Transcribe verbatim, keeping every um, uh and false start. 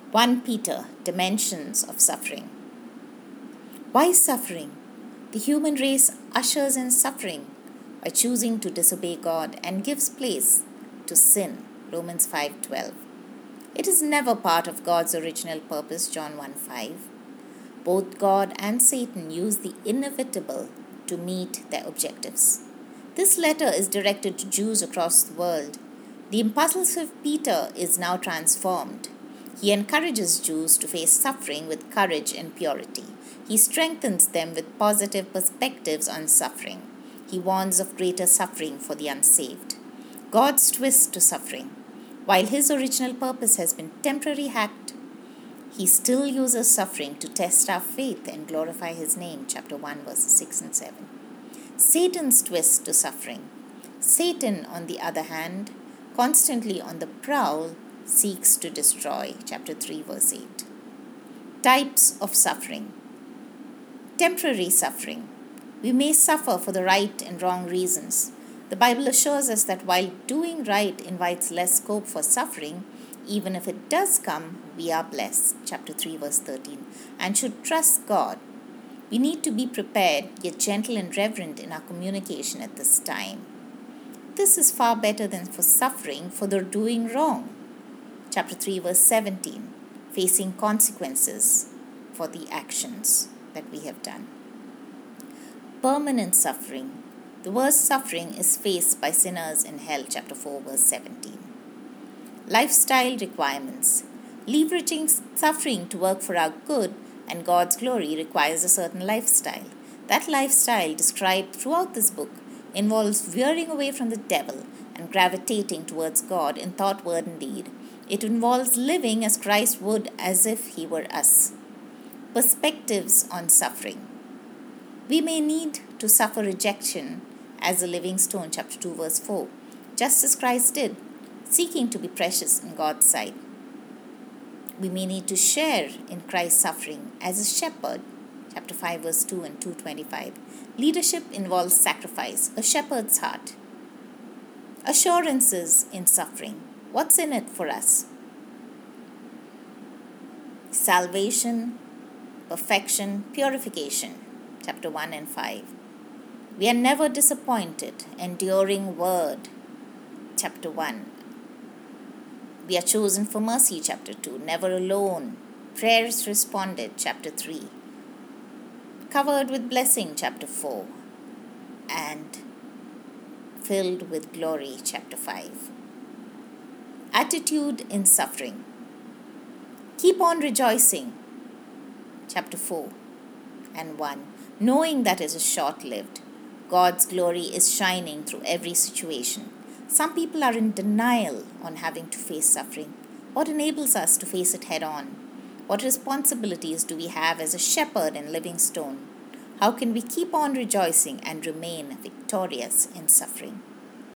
First Peter, Dimensions of Suffering. Why suffering? The human race ushers in suffering by choosing to disobey God and gives place to sin. Romans five twelve. It is never part of God's original purpose. John one five. Both God and Satan use the inevitable to meet their objectives. This letter is directed to Jews across the world. The impulsive Peter is now transformed. He encourages Jews to face suffering with courage and purity. He strengthens them with positive perspectives on suffering. He warns of greater suffering for the unsaved. God's twist to suffering. While his original purpose has been temporarily hacked, he still uses suffering to test our faith and glorify his name. Chapter one, verses six and seven. Satan's twist to suffering. Satan, on the other hand, constantly on the prowl, seeks to destroy. Chapter three, verse eight. Types of suffering. Temporary suffering. We may suffer for the right and wrong reasons. The Bible assures us that while doing right invites less scope for suffering, even if it does come, we are blessed. Chapter three, verse thirteen. And should trust God. We need to be prepared, yet gentle and reverent in our communication at this time. This is far better than for suffering for the doing wrong. Chapter three, verse seventeen, facing consequences for the actions that we have done. Permanent suffering. The worst suffering is faced by sinners in hell. Chapter four, verse seventeen. Lifestyle requirements. Leveraging suffering to work for our good and God's glory requires a certain lifestyle. That lifestyle, described throughout this book, involves veering away from the devil and gravitating towards God in thought, word, and deed. It involves living as Christ would, as if he were us. Perspectives on suffering. We may need to suffer rejection as a living stone, chapter two, verse four, just as Christ did, seeking to be precious in God's sight. We may need to share in Christ's suffering as a shepherd, chapter five, verse two and two twenty-five. Leadership involves sacrifice, a shepherd's heart. Assurances in suffering. What's in it for us? Salvation, perfection, purification, chapter one and five. We are never disappointed, enduring word, chapter one. We are chosen for mercy, chapter two. Never alone, prayers responded, chapter three. Covered with blessing, chapter four. And filled with glory, chapter five. Attitude in suffering. Keep on rejoicing, chapter four and one. Knowing that it is short-lived. God's glory is shining through every situation. Some people are in denial on having to face suffering. What enables us to face it head-on? What responsibilities do we have as a shepherd and living stone? How can we keep on rejoicing and remain victorious in suffering?